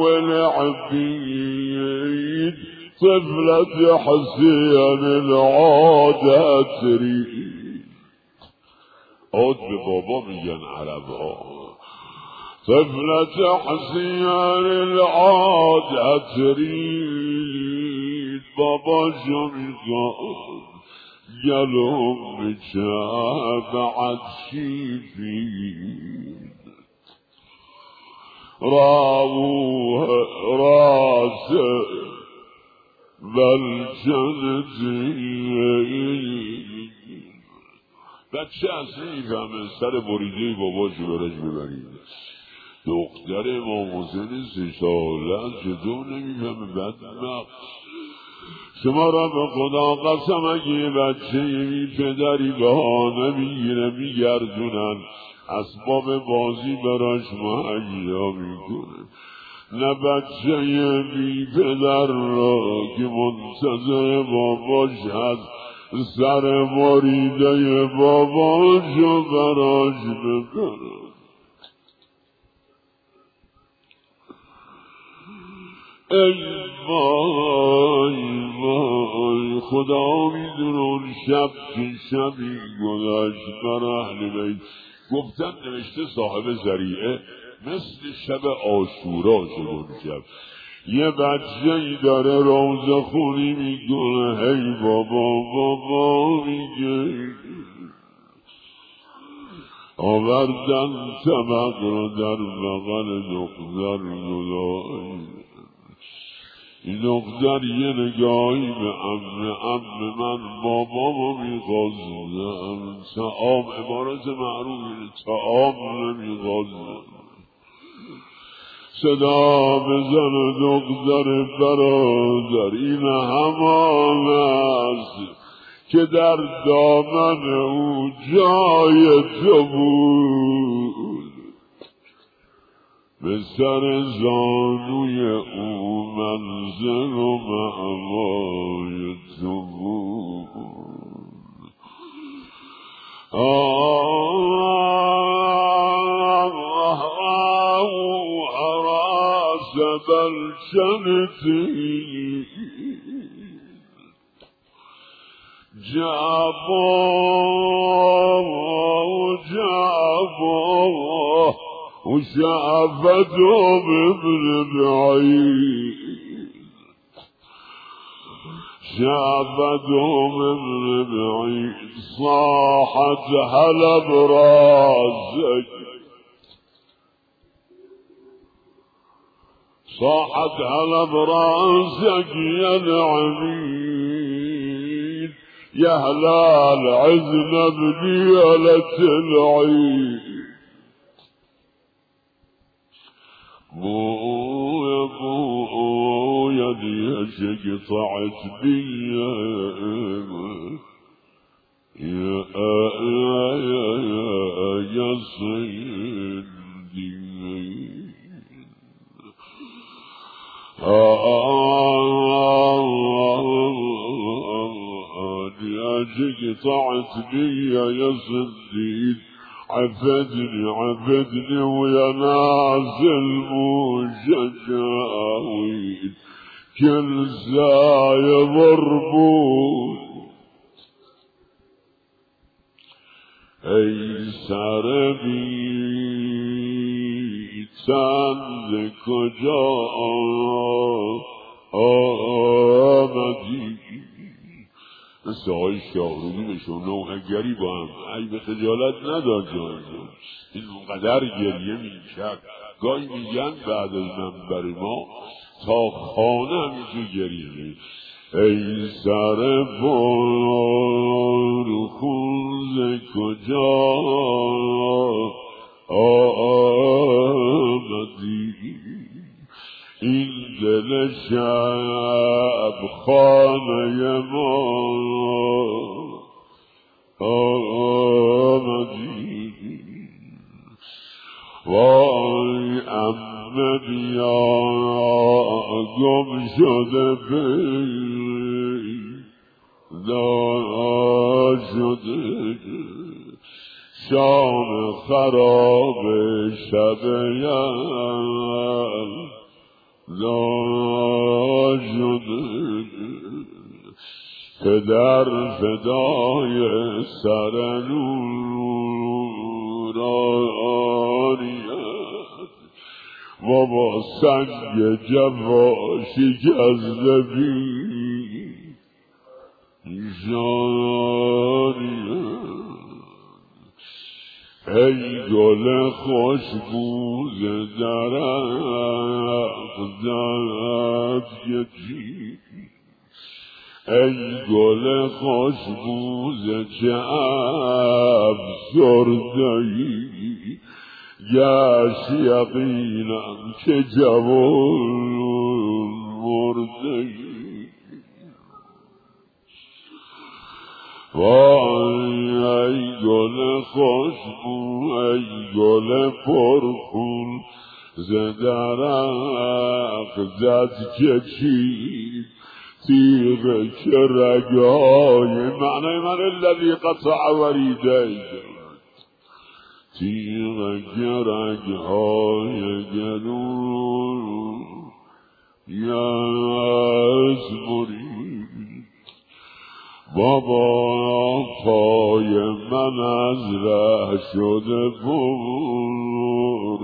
والعبيد طفلة حسين العودة تريد عود ببابا ميان عربها طفلة حسين العودة تريد بابا شميقان قالهم متابعة شيفين راوها راسه بچه اصلی میفهمه سر بریده باباشو برش ببرید دختر امام حسین 3 ساله چطور نمیفهمه بدبخت شما را به خدا قسم اگه بچه یه پدری بهانه میگیره میگردونن اسباب بازی براش مهیا میکنه نه بچه بی پدر را که منتظر باباش هست سر مریده باباشو براش بکنه ای وای وای خدا میدونه اون شب که شبی گذشت بر اهل بیت گفتن نوشته صاحب ذریعه مثل شب عاشورا شد اون شب یه بچه‌ای داره روزه خونی میکنه هی بابا بابا میگه آوردن طبق رو در بغل دختر گذاشت این دختر یه نگاهی به عمه من بابامو میخواستم طعام عبارت معروفی طعام نمیخواستم صدا بزن دختر برادر این همان است که در دامن او جای تو بود به سر زانوی او منزل و مأوای تو بود بلشنتی جابوا وشعفتهم ابن بعيد شعفتهم ابن بعيد صاحت هلا براسك صاحت هلا براسك يا العميد يا هلال عزنا بليلة العيد بو يا ديشك طعت بيا يا سيدي ديشك طعت بيا يا سيدي عفدني ويا نازل مشجاوين كل ساية ضربون اي سربي تنزك جاء آمدي مثل آقای شاهرودی به شونوهگری با هم ای به خجالت ندار جان این اونقدر گریه میکرد گاهی میگن بعد از منبر ما تا خانه همیشه گریه می ای سر بار خوز کجا آمدی این دل شب خانه وای عمه بیا گم شده پیدا شده شام خراب شب یلدا شده پدر فدای سر نورانیت بابا سنگ جوا شکسته پیشانیت ای گل خوشبوز درخت که چی ای گل خوشبوز چه افسرده‌ای گشت یقینم که جوان مرده‌ای وای ای گل خوشبو ای گل پرخون ز درختت که چید تیغ که رگای معنی من الذی قطع وریدی تیغ که رگهای گلون یزمرید بابا پای من از ره شده پر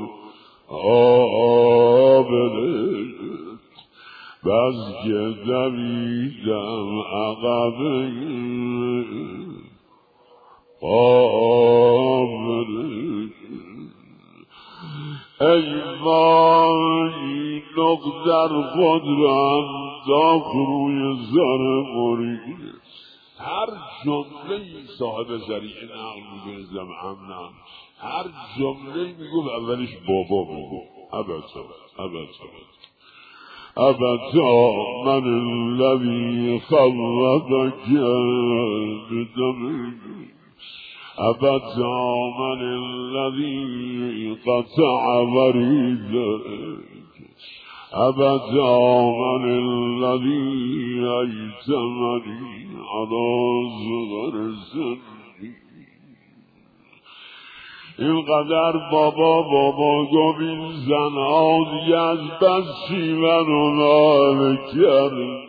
آبله بس که دویدم عقبه آبله ای وای نقدر خود را انداخت روی زر مرید هر جمله صاحب ذریعه نقل میگه زمعمنم هر جمله میگو اولش بابا میگو ابدا من الذی خلقک بدمک ابدا من الذی قطع وریدک ابدا من الذی ایتمنی علی صغر سنی اینقدر بابا گفت این زنها دیگه از بس شیون و ناله کرد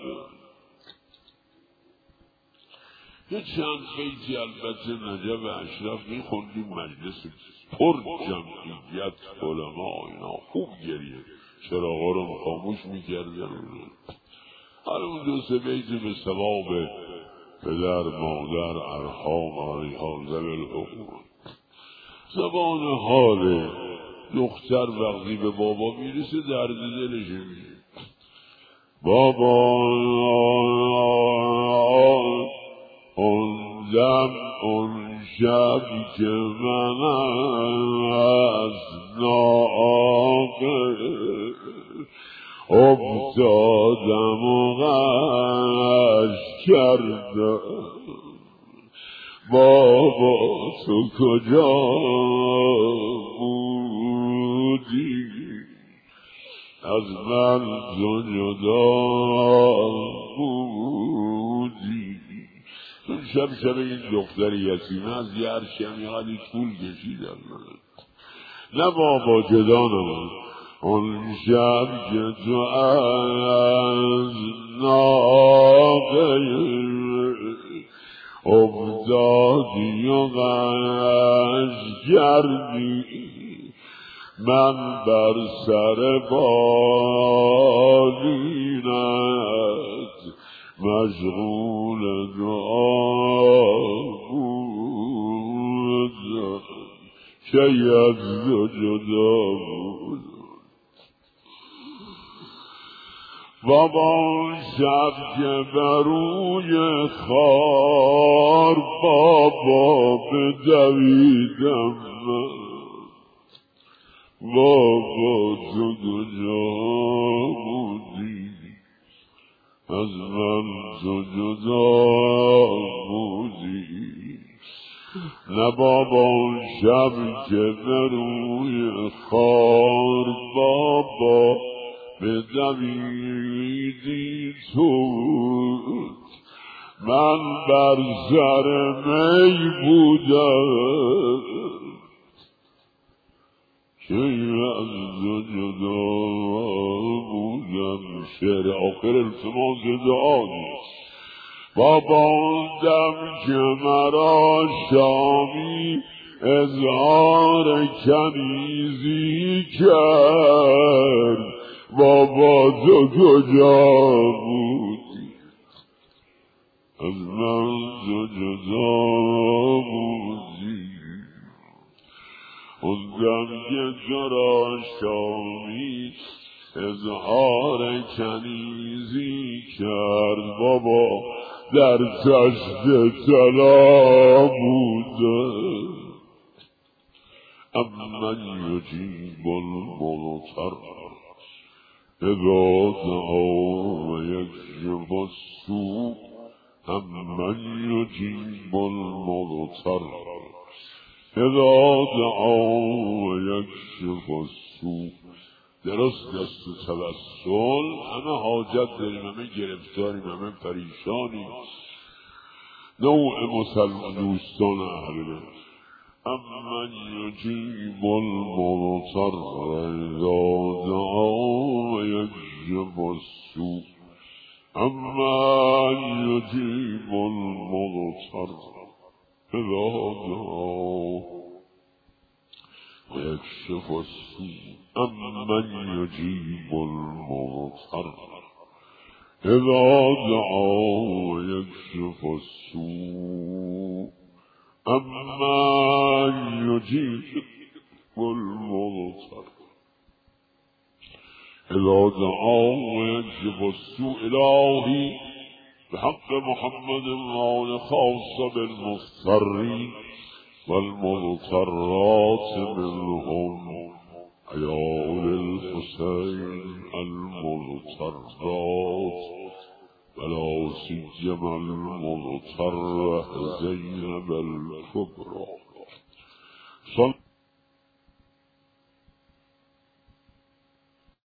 یه چند بیتی البته نجف اشرف میخوندیم مجلس پر جمعیت علما اینا خوب گریه چراغا رو خاموش میکردن حالا اون دو سه بیت به ثواب پدر مادر ارحام علیها ذوی الحقوق زبان حال دختر وقتی به بابا میرسه درد دلش میشه بابا اون دم اون شب که من از ناقه افتادم و غش کردم بابا تو کجا بودی از من تو جدا بودی شب این دختر یتیمه از یه عرشمی حالی طول کشیدم نه بابا جدا نمون اون شب که تو از ناقه افتادی و غش کردی من بر سر بالینت مشغول دعا بودم که از جدا بود بابا شب که بروی خار بابا بدویدم بابا تو کجا بودی از من تو جدا بودی نه بابا شب که روی خار بابا بدویدی تو من بر سر می بودم که از تو جدا بودم. شعر آخر التماس دعا نیست. بابا دم که مرا شامی اظهار کنیزی کرد بابا تو کجا بودی از من تو جدا بودی. اون دم که تو را شامی اظهار کنیزی کرد بابا در تشت طلا بوده. امن یجیب المضطر اذا دعا و یکشف السوء. امن یجیب المضطر اذا دعا و یکشف السوء. درست دست توسل همه حاجت داریم، همه گرفتاریم، همه پریشانیم. نوع مسلمان دوستان اهل امن یجیب المضطر اذا دعا و یکشف السوء. امن یجیب المضطر اذا دعا و یکشف السوء. امن یجیب المضطر اذا دعا و یکشف السوء. امن یجیب المضطر اذا دعا و یکشف السوء. الهی بحق محمد وآل خاص بالمضطرین والمضطرات منهم عيال الحسين المضطرات ولا سيما المضطرة زينب الكبرى.